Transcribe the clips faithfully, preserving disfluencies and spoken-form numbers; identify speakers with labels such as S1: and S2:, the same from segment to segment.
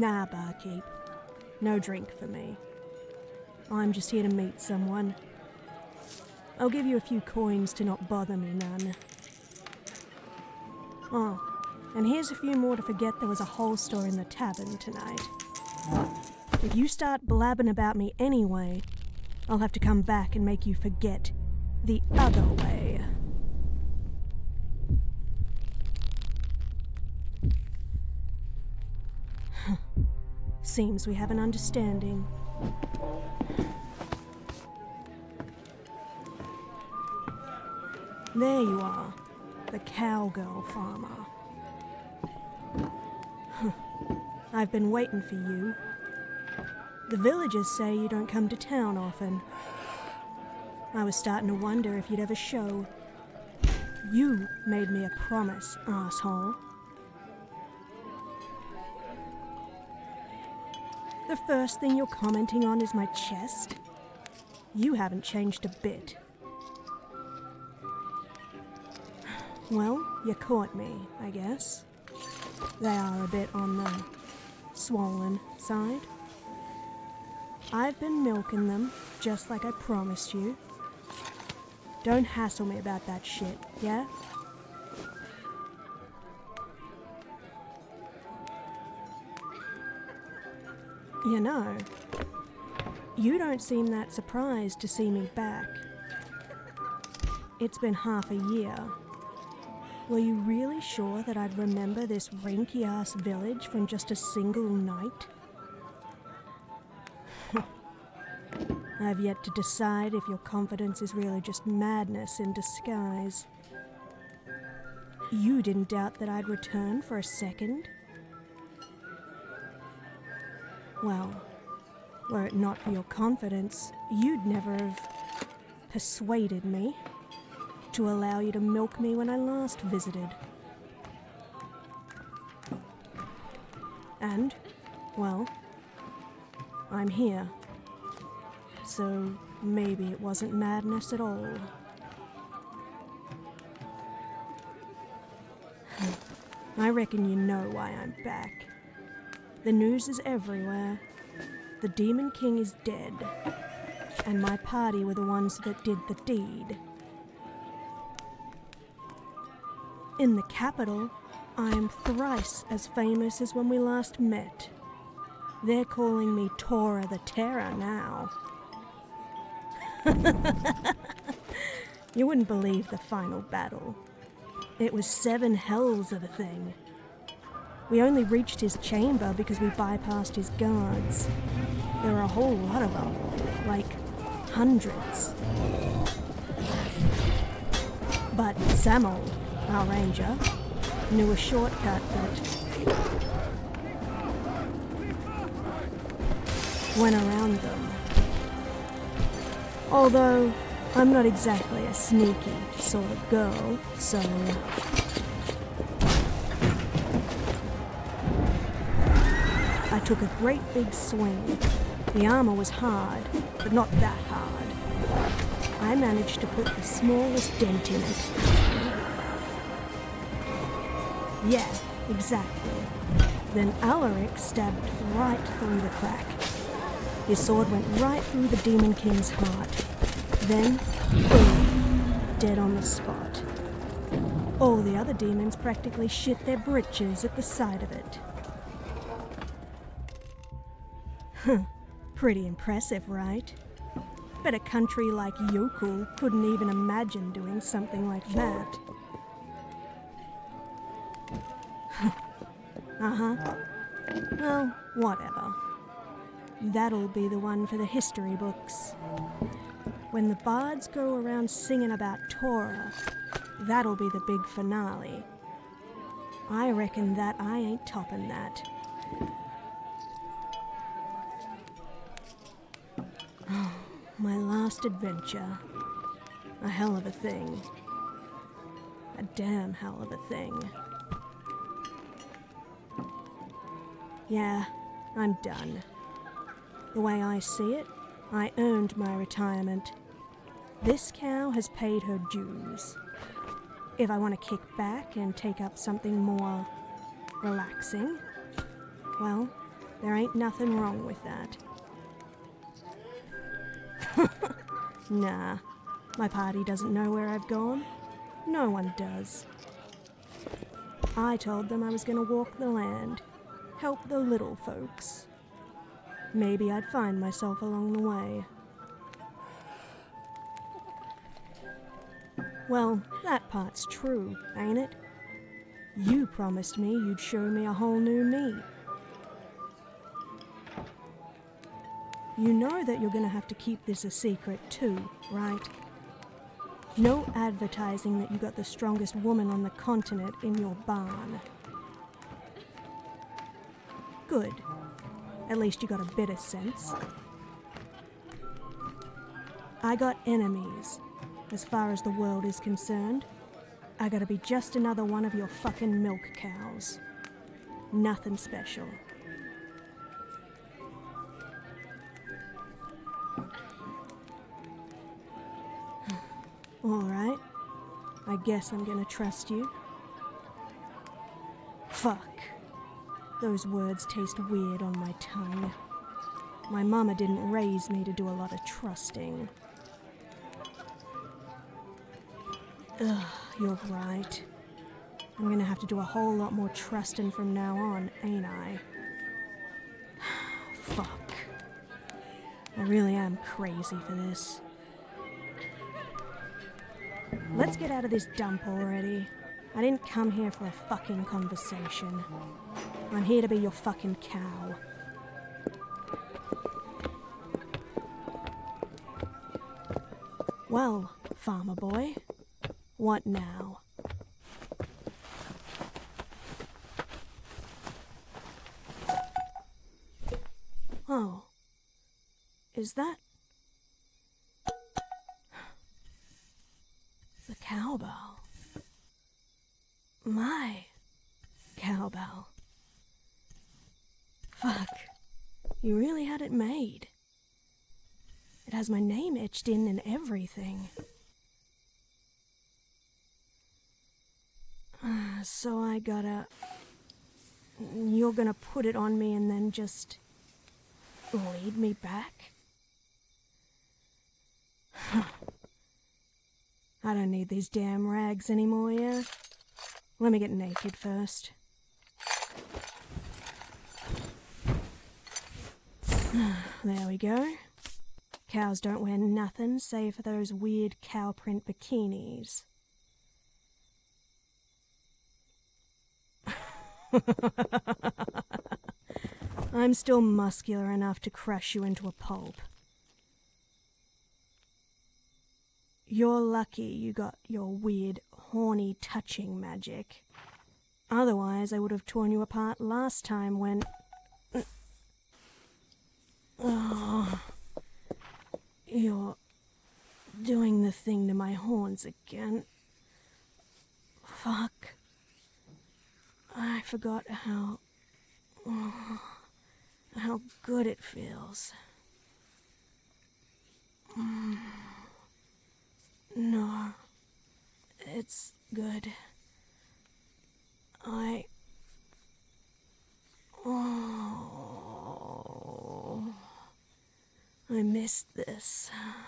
S1: Nah, barkeep. No drink for me. I'm just here to meet someone. I'll give you a few coins to not bother me none. Oh, and here's a few more to forget there was a whole store in the tavern tonight. If you start blabbing about me anyway, I'll have to come back and make you forget the other way. Seems we have an understanding. There you are, the cowgirl farmer. I've been waiting for you. The villagers say you don't come to town often. I was starting to wonder if you'd ever show. You made me a promise, asshole. The first thing you're commenting on is my chest? You haven't changed a bit. Well, you caught me, I guess. They are a bit on the swollen side. I've been milking them, just like I promised you. Don't hassle me about that shit, yeah? You know, you don't seem that surprised to see me back. It's been half a year. Were you really sure that I'd remember this rinky-ass village from just a single night? I've yet to decide if your confidence is really just madness in disguise. You didn't doubt that I'd return for a second? Well, were it not for your confidence, you'd never have persuaded me to allow you to milk me when I last visited. And, well, I'm here. So maybe it wasn't madness at all. I reckon you know why I'm back. The news is everywhere. The Demon King is dead, and my party were the ones that did the deed. In the capital, I am thrice as famous as when we last met. They're calling me Tora the Terror now. You wouldn't believe the final battle. It was seven hells of a thing. We only reached his chamber because we bypassed his guards. There were a whole lot of them, like hundreds. But Samold, our ranger, knew a shortcut that went around them. Although, I'm not exactly a sneaky sort of girl, so... I took a great big swing. The armor was hard, but not that hard. I managed to put the smallest dent in it. Yeah, exactly. Then Alaric stabbed right through the crack. His sword went right through the Demon King's heart. Then, boom, dead on the spot. All the other demons practically shit their britches at the sight of it. Huh, pretty impressive, right? Bet a country like Yokul couldn't even imagine doing something like that. Uh-huh. Well, whatever. That'll be the one for the history books. When the bards go around singing about Tora, that'll be the big finale. I reckon that I ain't topping that. Oh, my last adventure. A hell of a thing. A damn hell of a thing. Yeah, I'm done. The way I see it, I earned my retirement. This cow has paid her dues. If I want to kick back and take up something more relaxing, well, There ain't nothing wrong with that. Nah, my party doesn't know where I've gone. No one does. I told them I was going to walk the land, help the little folks. Maybe I'd find myself along the way. Well, that part's true, ain't it? You promised me you'd show me a whole new me. You know that you're going to have to keep this a secret too, right? No advertising that you got the strongest woman on the continent in your barn. Good. At least you got a bit of sense. I got enemies, as far as the world is concerned. I gotta be just another one of your fucking milk cows. Nothing special. Alright. I guess I'm gonna trust you. Fuck. Those words taste weird on my tongue. My mama didn't raise me to do a lot of trusting. Ugh, you're right. I'm gonna have to do a whole lot more trusting from now on, ain't I? Fuck. I really am crazy for this. Let's get out of this dump already. I didn't come here for a fucking conversation. I'm here to be your fucking cow. Well, farmer boy, what now? Oh, is that the cowbell? My cowbell. Fuck, you really had it made. It has my name etched in and everything. Uh, so I gotta... You're gonna put it on me and then just... lead me back? I don't need these damn rags anymore, yeah? Let me get naked first. There we go. Cows don't wear nothing save for those weird cow print bikinis. I'm still muscular enough to crush you into a pulp. You're lucky you got your weird, horny touching magic. Otherwise, I would have torn you apart last time when... Oh, you're doing the thing to my horns again. Fuck. I forgot how... Oh, how good it feels. Mm. No, it's good. I... Oh... I missed this.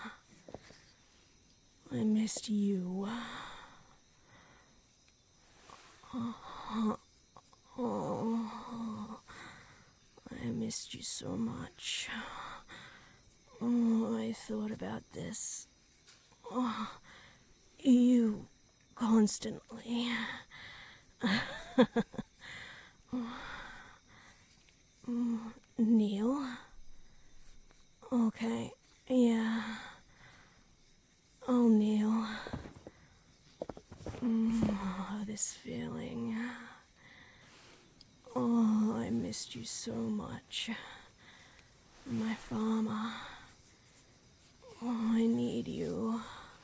S1: I missed you. Oh, oh, I missed you so much. Oh, I thought about this. Oh, you constantly. Neil? Okay, yeah. Oh, Neil. Oh, this feeling. Oh, I missed you so much. My farmer. Oh, I need you.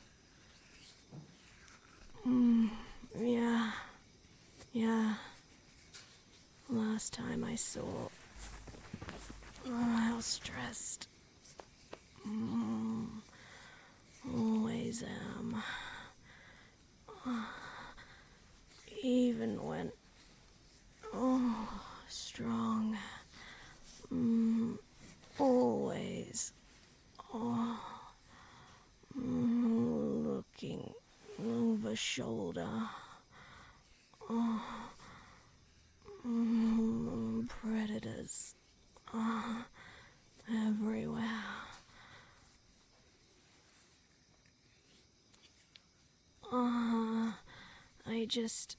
S1: Mm, yeah. Yeah. Last time I saw... Oh, how stressed. Mm, always am. Oh, even when... Oh, strong. the shoulder. Oh, mm, predators. Oh, everywhere. Oh, I just...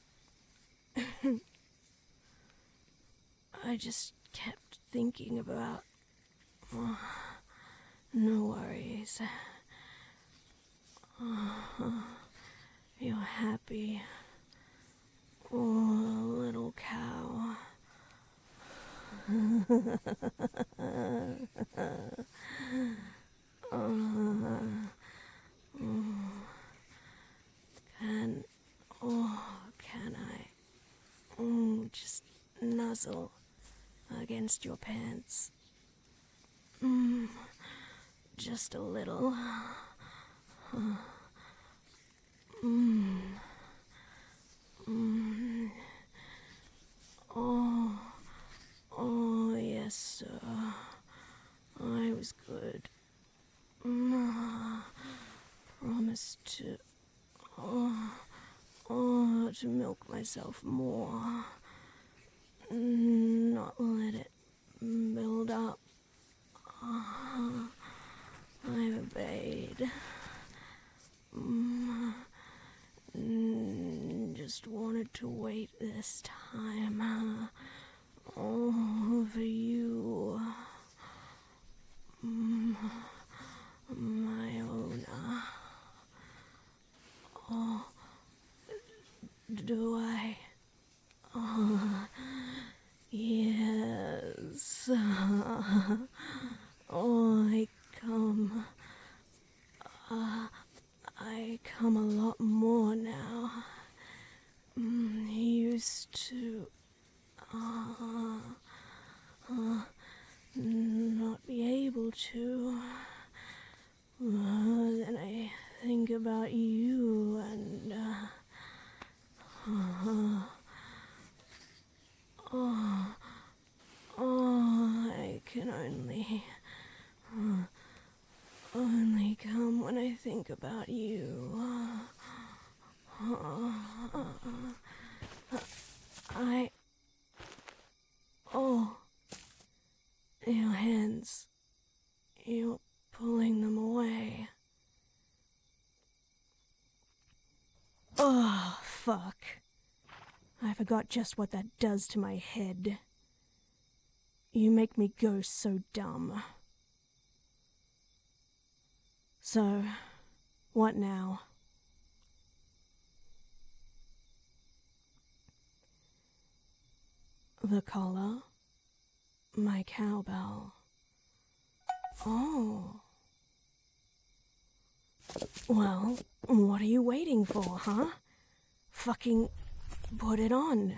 S1: I just kept thinking about... Oh, no worries. Oh, you're happy. Oh, little cow. oh, oh, can, oh, can I, oh, just nuzzle against your pants. Mm, just a little. Mm. Mm. Oh, oh, yes, sir. I was good. Mm. Promise to, oh, oh, to milk myself more. Not let it build up. Oh, I obeyed. Mm. Just wanted to wait this time. Oh, for you. Mm. My owner. Oh, do I? Oh, yes. Oh, I come. Uh, I come a lot more now. Mm, used to. Uh, uh, not be able to. Uh, then I think about you and. Uh, uh, oh, oh, I can only. Uh, only come when I think about you. Uh, uh, I. Oh. Your hands. You're pulling them away. Oh, fuck. I forgot just what that does to my head. You make me go so dumb. So, what now? The collar? My cowbell. Oh. Well, what are you waiting for, huh? Fucking put it on.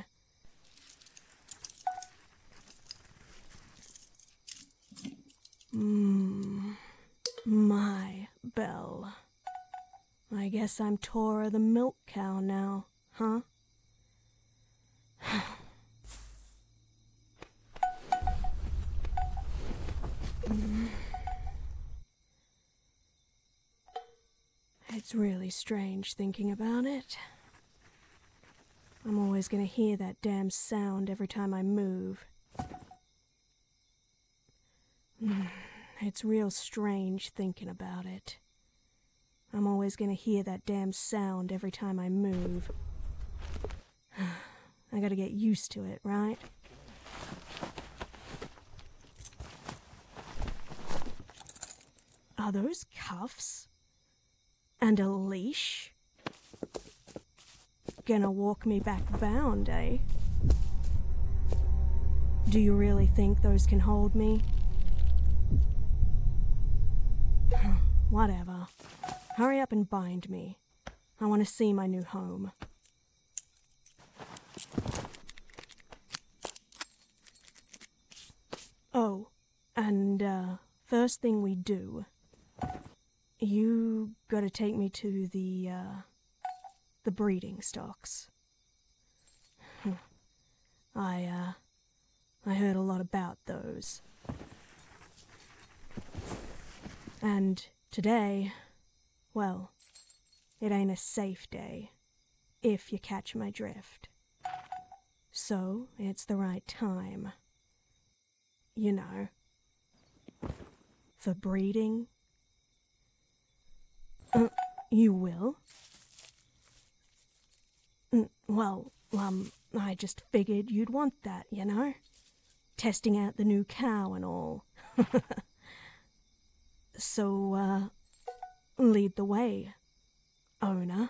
S1: Mmm. My bell. I guess I'm Tora the milk cow now, huh? mm. It's really strange thinking about it. I'm always gonna hear that damn sound every time I move. It's real strange thinking about it. I'm always gonna hear that damn sound every time I move. I gotta get used to it, right? Are those cuffs? And a leash? Gonna walk me back bound, eh? Do you really think those can hold me? Whatever. Hurry up and bind me. I want to see my new home. Oh, and uh, first thing we do, you gotta take me to the, uh, the breeding stocks. I, uh, I heard a lot about those. And today, well, it ain't a safe day, if you catch my drift. So, it's the right time. You know, for breeding. Uh, you will? Mm, well, um, I just figured you'd want that, you know? Testing out the new cow and all. So, uh, lead the way, owner.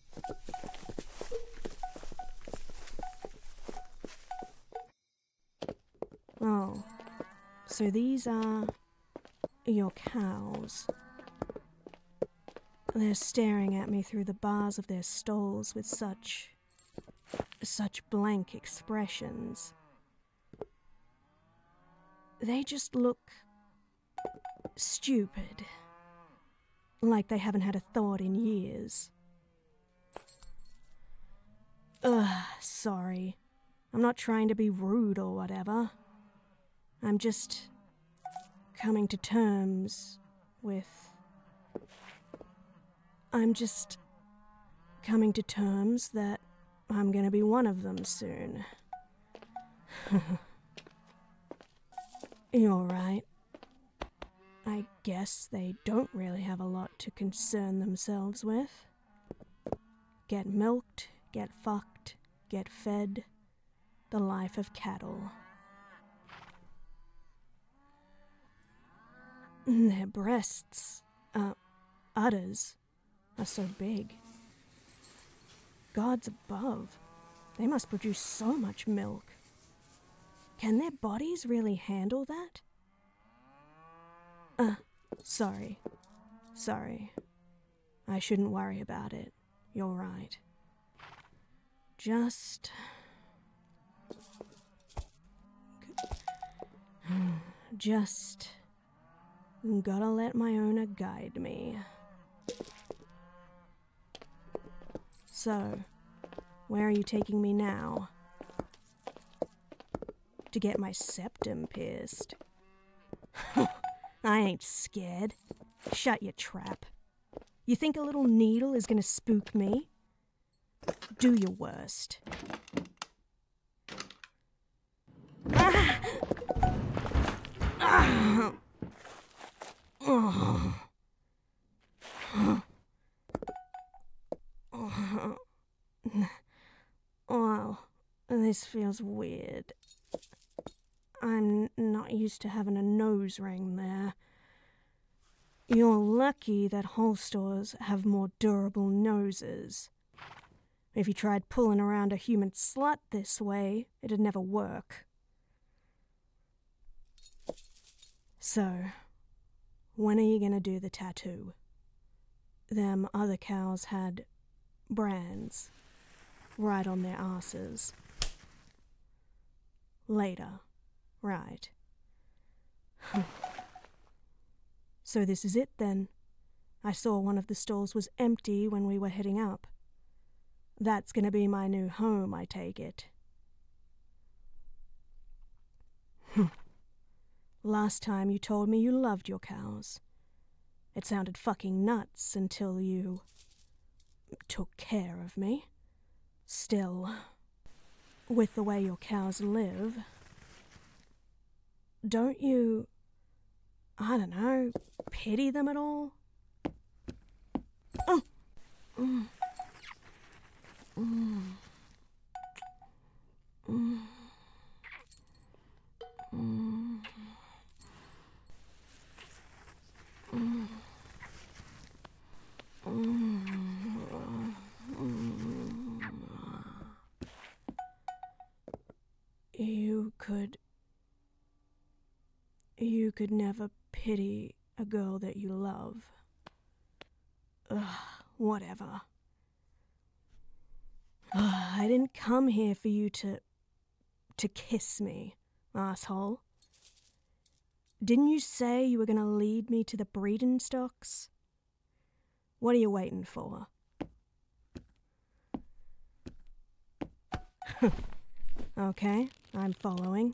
S1: Oh, so these are your cows. They're staring at me through the bars of their stalls with such... such blank expressions. They just look... stupid. Like they haven't had a thought in years. Ugh, sorry. I'm not trying to be rude or whatever. I'm just... coming to terms with... I'm just... coming to terms that I'm gonna be one of them soon. You're right. I guess they don't really have a lot to concern themselves with. Get milked, get fucked, get fed. The life of cattle. Their breasts, uh, udders, are so big. Gods above, they must produce so much milk. Can their bodies really handle that? Uh, sorry. Sorry. I shouldn't worry about it. You're right. Just... Just... gotta let my owner guide me. So, where are you taking me now? To get my septum pierced. I ain't scared. Shut your trap. You think a little needle is gonna spook me? Do your worst. Ah! Ah! Oh. Oh. Wow, this feels weird. I'm not used to having a nose ring there. You're lucky that holsters have more durable noses. If you tried pulling around a human slut this way, it'd never work. So, when are you gonna do the tattoo? Them other cows had brands right on their asses. Later, right. So this is it then. I saw one of the stalls was empty when we were heading up. That's gonna be my new home, I take it. Last time you told me you loved your cows. It sounded fucking nuts until you took care of me. Still, with the way your cows live, don't you, I don't know, pity them at all? Oh. Mm. Mm. Mm. Mm. Mm. You could... You could never pity a girl that you love. Ugh, whatever. Ugh, I didn't come here for you to... to kiss me, asshole. Didn't you say you were gonna lead me to the breeding stocks? What are you waiting for? Okay, I'm following.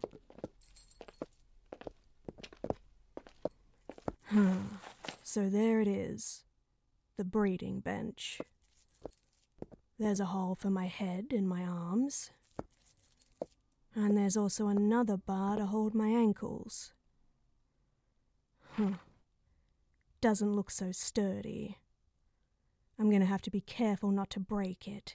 S1: So there it is. The breeding bench. There's a hole for my head and my arms. And there's also another bar to hold my ankles. Hmm. Doesn't look so sturdy. I'm gonna have to be careful not to break it.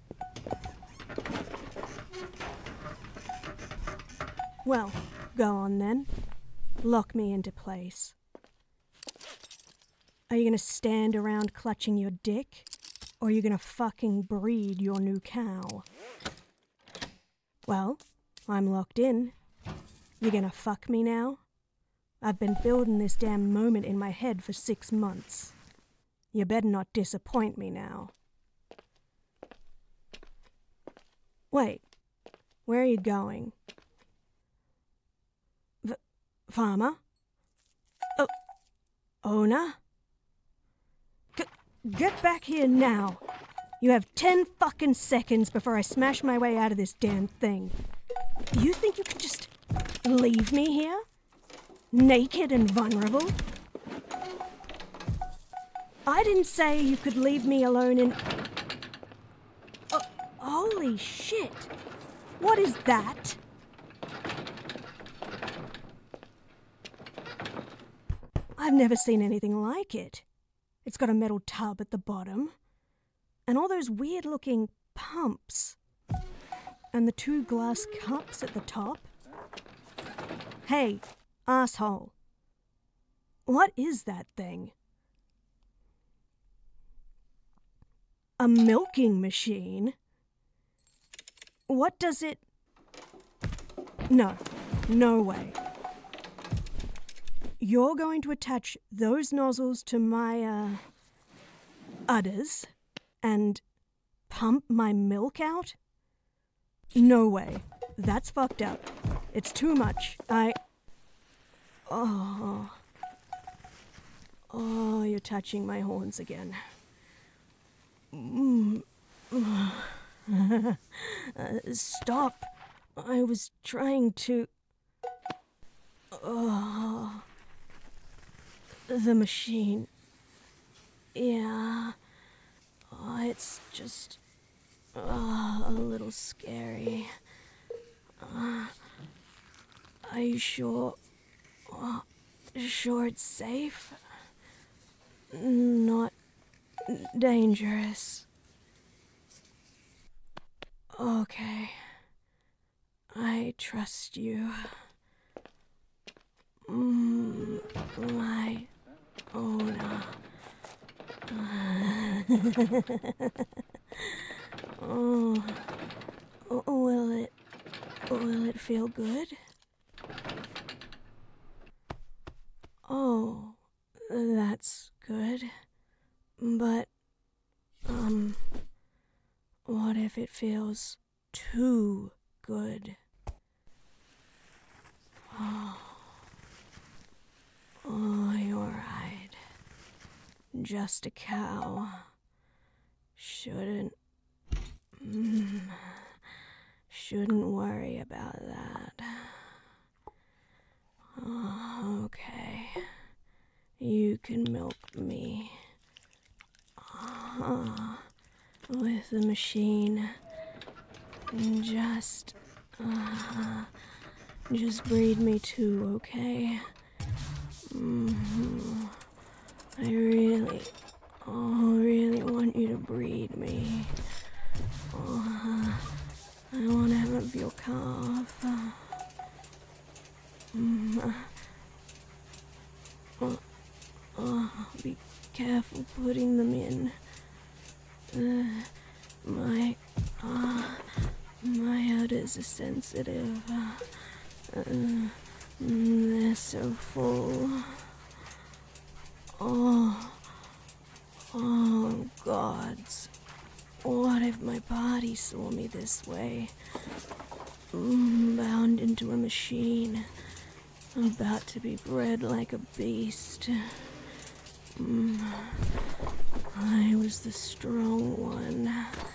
S1: Well, go on then. Lock me into place. Are you gonna stand around clutching your dick? Or are you gonna fucking breed your new cow? Well, I'm locked in. You gonna fuck me now? I've been building this damn moment in my head for six months. You better not disappoint me now. Wait, where are you going? V- Farmer? Oh, owner? G- get back here now. You have ten fucking seconds before I smash my way out of this damn thing. You think you can just leave me here? Naked and vulnerable? I didn't say you could leave me alone in... Oh, holy shit! What is that? I've never seen anything like it. It's got a metal tub at the bottom, and all those weird-looking pumps, and the two glass cups at the top. Hey, asshole. What is that thing? A milking machine? What does it... No, no way. You're going to attach those nozzles to my, uh, udders and pump my milk out? No way. That's fucked up. It's too much. I... Oh... Oh, you're touching my horns again. Mm. uh, stop. I was trying to... Oh... The machine. Yeah... Oh, it's just... Oh, a little scary. Uh, are you sure... Oh, sure it's safe? Not dangerous. Okay. I trust you. Mm, my owner. Oh, will it, will it feel good? Oh, that's good. But, um, what if it feels too good? Oh, oh, you're right. Just a cow. Shouldn't, mm, shouldn't worry about that. Oh, okay. You can milk me. Uh, with the machine. Just, uh, just breed me too, okay? Mm-hmm. I really, oh, really want you to breed me. Oh, I want to have your calf. Mm. Oh, oh, be careful putting them in. Uh, my, uh, my udders are sensitive. Uh, they're so full. Oh, oh, gods. What if my body saw me this way? Mm, bound into a machine. About to be bred like a beast. Mm, I was the strong one.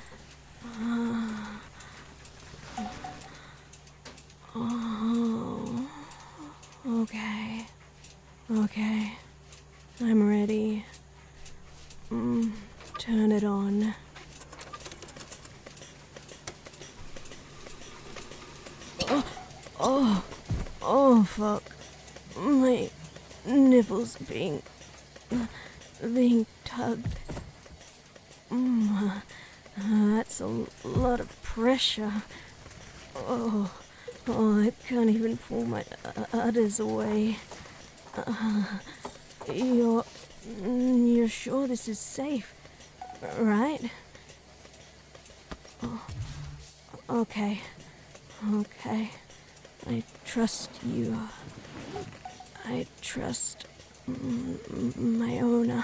S1: Ah. Oh. Okay. Okay. I'm ready. Mm, turn it on. fuck. My nipples are being... being tugged. Mm, that's a lot of pressure. Oh, oh, I can't even pull my udders away. Uh, you're... you're sure this is safe, right? Oh, okay. Okay. I trust you. I trust mm, my owner.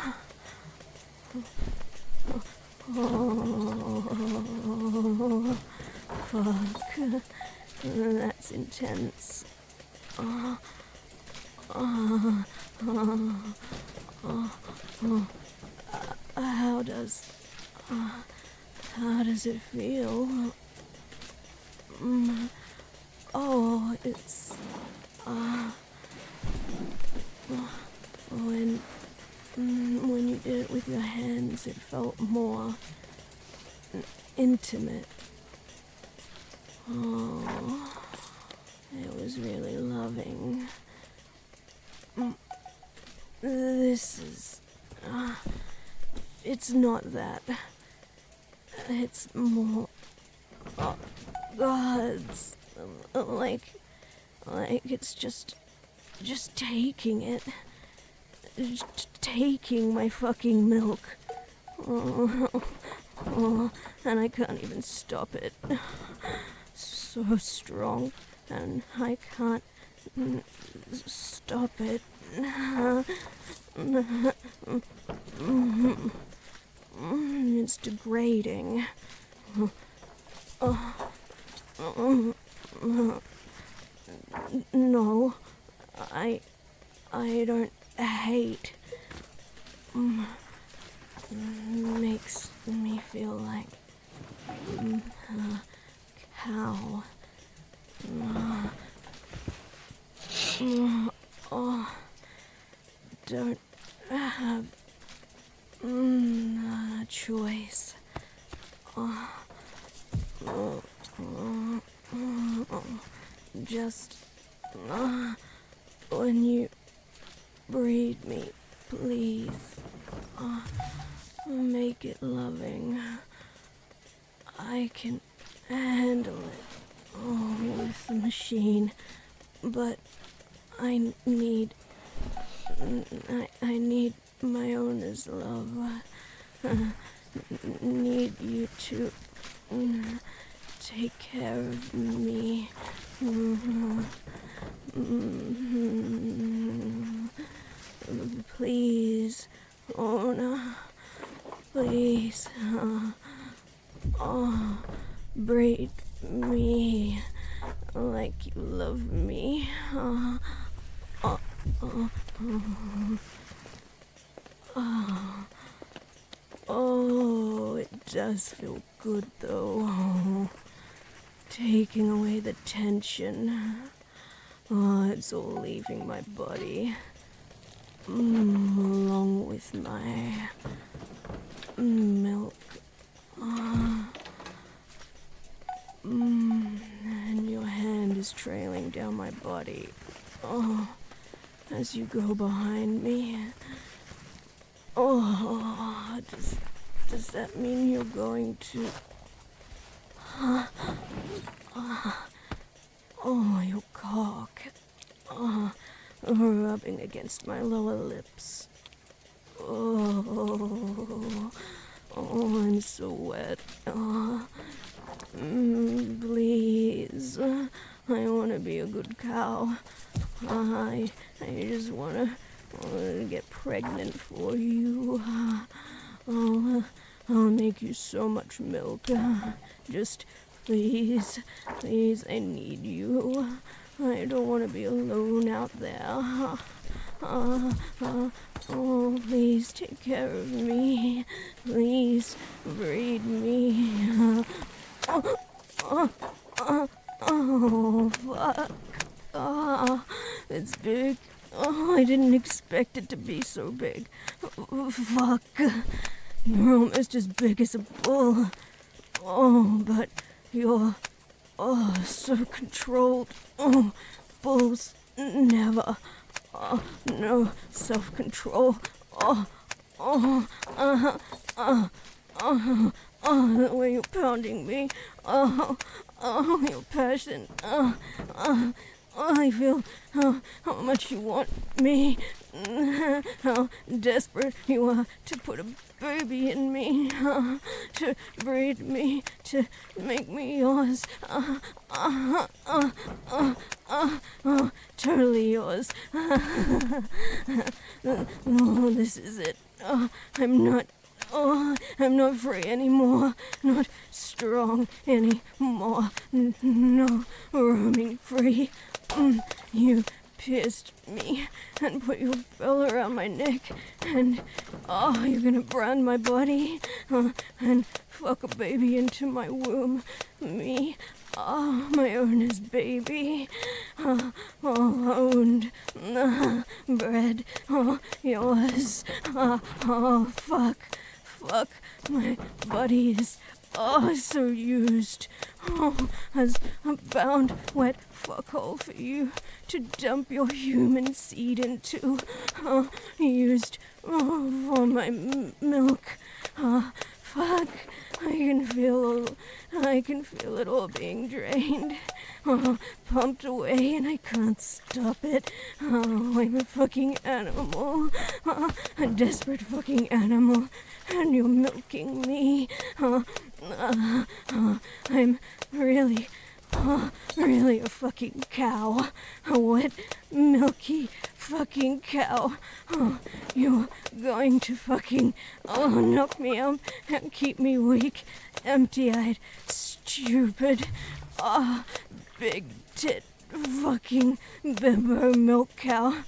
S1: Oh, fuck. That's intense. Oh, oh, oh, oh, oh. Uh, how does... Uh, how does it feel? Mm. Oh, it's... Uh, when... when you did it with your hands, it felt more... intimate. Oh, it was really loving. This is... Uh, it's not that. It's more... Oh, God's... Like... Like it's just... Just taking it. Just taking my fucking milk. Oh, oh, and I can't even stop it. So strong, and I can't stop it. It's degrading. No, I, I don't hate. Makes me feel like a cow. Oh, don't have a choice. Oh, oh, oh, oh. Just uh, when you breed me, please. Uh, make it loving. I can handle it oh, with the machine, but I need, I, I need my owner's love. Uh, need you to uh, take care of me. Mm-hmm. Mm-hmm. Please, owner. Please, uh, oh, breed me like you love me. Uh, oh, oh, oh, oh, oh, it does feel good though. Oh, taking away the tension. Oh, it's all leaving my body. Mm, along with my milk. Uh, mm, and your hand is trailing down my body. Oh, as you go behind me. Oh, does, does that mean you're going to... Uh, uh, oh, your cock. Uh, rubbing against my lower lips. Oh, oh, I'm so wet. Oh, mm, please, I want to be a good cow. I, I just want to, want to get pregnant for you. Oh, I'll make you so much milk. Just please, please, I need you. I don't want to be alone out there. Uh, uh, oh, please take care of me. Please breed me. Uh, oh, uh, oh, fuck. Oh, it's big. Oh, I didn't expect it to be so big. Oh, fuck. You're almost as big as a bull. Oh, but you're... oh, so controlled. Oh, bulls never. Oh, no self-control. Oh, oh, uh, uh, oh, oh, the way you're pounding me. Oh, oh, your passion. Oh, oh, oh, I feel how, how much you want me. How desperate you are to put a baby in me, uh, to breed me, to make me yours. Uh, uh, uh, uh, uh, uh, totally yours. Oh, this is it. Oh, I'm not. Oh, I'm not free anymore. Not strong anymore. N- no roaming free. Mm, you pierced me and put your bell around my neck, and oh, you're gonna brand my body uh, and fuck a baby into my womb. Me, oh, my owner's baby. Uh, oh, owned, uh, bred, oh, yours. Uh, oh, fuck, fuck, my body is oh, so used. Oh, as a bound wet fuckhole for you to dump your human seed into. Oh, used oh, for my m- milk. Oh, fuck. I can feel, I can feel it all being drained. Oh, pumped away and I can't stop it. Oh, I'm a fucking animal. Oh, a desperate fucking animal. And you're milking me. Oh, uh, uh, I'm really, oh, really a fucking cow. A wet, milky fucking cow. Oh, you're going to fucking, oh, knock me out and keep me weak, empty-eyed, stupid, oh, big tit fucking bimbo milk cow.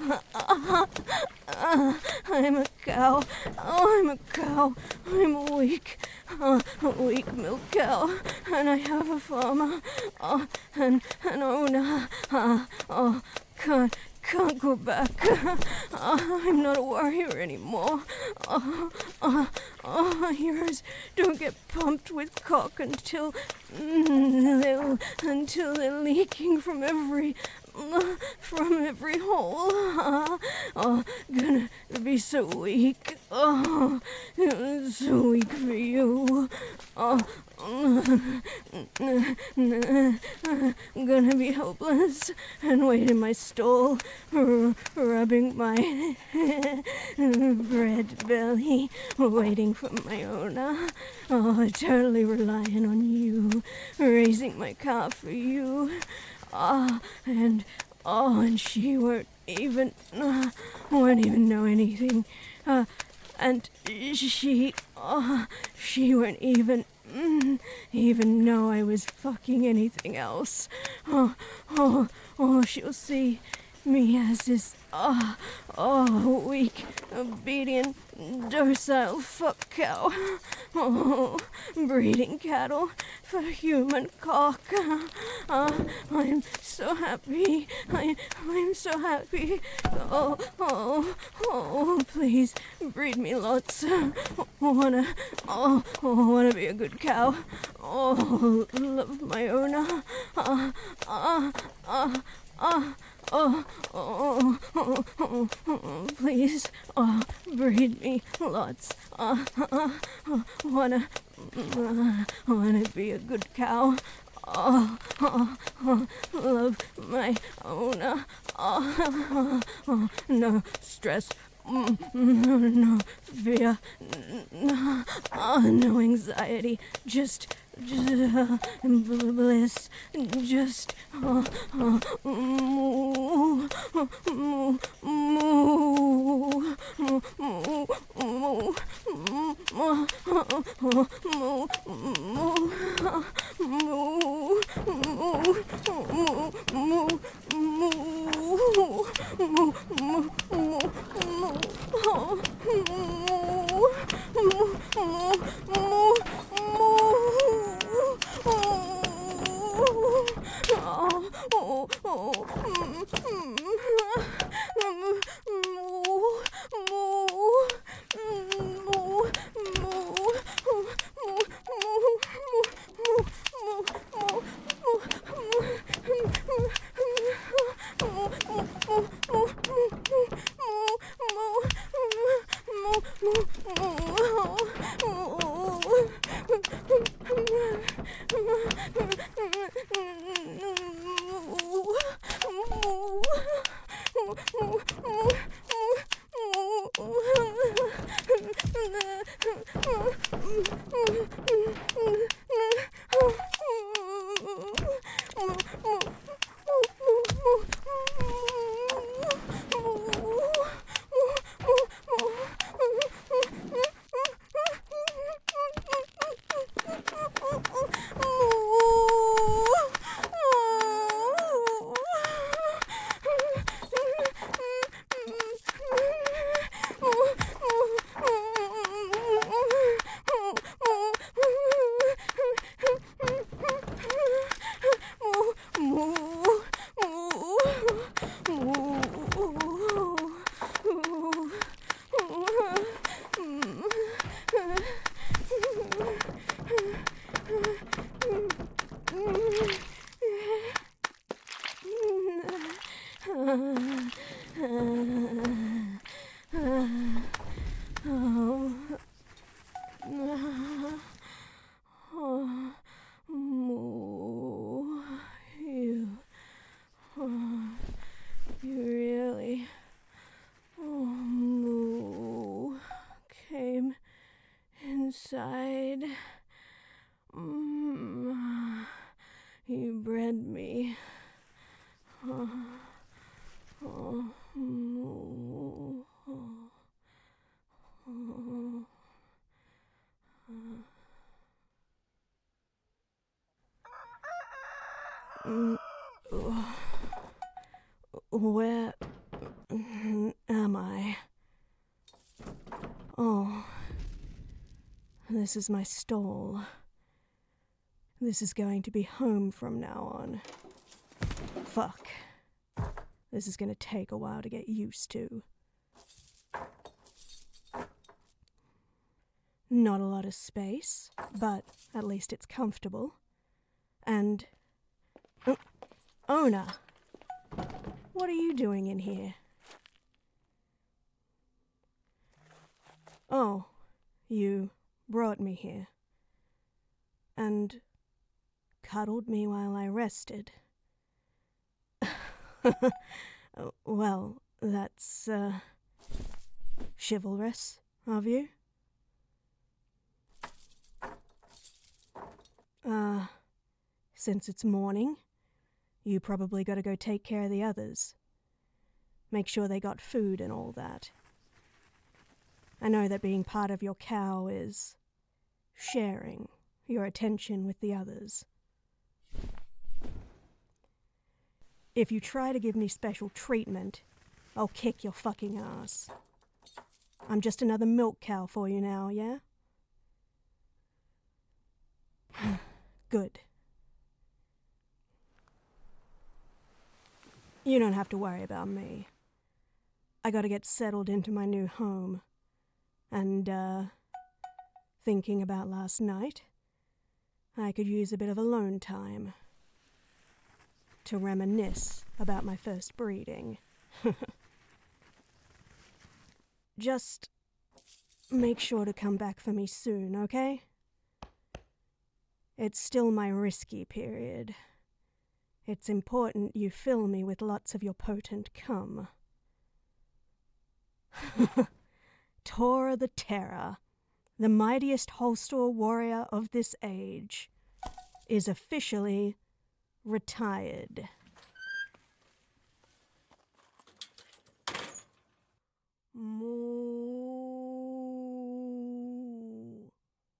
S1: Uh, uh, I'm a cow. Oh, I'm a cow. I'm a weak, uh, a weak milk cow. And I have a farmer. Oh, and an owner. Uh, oh, can't, can't go back. Uh, I'm not a warrior anymore. Oh, oh, oh, heroes don't get pumped with cock until, mm, they'll, until they're leaking from every from every hole. Uh, oh, gonna be so weak. Oh, so weak for you. Oh, gonna be hopeless and wait in my stall, r- rubbing my bread belly, waiting for my owner. Oh, totally relying on you, raising my calf for you. Ah, oh, and oh, and she won't even, uh, won't even know anything. Uh, and she, oh, she won't even, mm, even know I was fucking anything else. Oh, oh, oh, she'll see me as this, oh, oh, weak, obedient, docile fuck cow. Oh, breeding cattle for human cock. Uh, I'm so happy. I, I'm so happy. Oh, oh, oh, please breed me lots. Wanna, oh, oh, wanna be a good cow. Oh, love my owner. Uh, uh, uh, uh. Oh, oh, oh, oh, oh, please, oh, breed me lots. Uh, uh, uh, wanna, uh, wanna be a good cow. Oh, oh, oh, love my owner. Oh, oh, oh, no stress. Mm, no, no fear. No, oh, no anxiety. Just. Just uh, bliss, just uh, uh, moo, uh, moo, moo, moo, moo, moo, moo, moo, moo, Moo. You, oh, you really, oh, Moo, came inside. Mm, you bred me. Oh, oh, Moo. Oh, oh. Mm, oh. Where am I? Oh, this is my stall. This is going to be home from now on. Fuck. This is gonna take a while to get used to. Not a lot of space, but at least it's comfortable. And... Uh, Ona! What are you doing in here? Oh, you brought me here. And cuddled me while I rested. Well, that's, uh, chivalrous of you. Uh, since it's morning, you probably gotta go take care of the others. Make sure they got food and all that. I know that being part of your cow is sharing your attention with the others. If you try to give me special treatment, I'll kick your fucking ass. I'm just another milk cow for you now, yeah? Good. You don't have to worry about me. I gotta get settled into my new home. And, uh, thinking about last night, I could use a bit of alone time to reminisce about my first breeding. Just make sure to come back for me soon, okay? It's still my risky period. It's important you fill me with lots of your potent cum. Tora the Terror, the mightiest Holstor warrior of this age, is officially retired. Moo.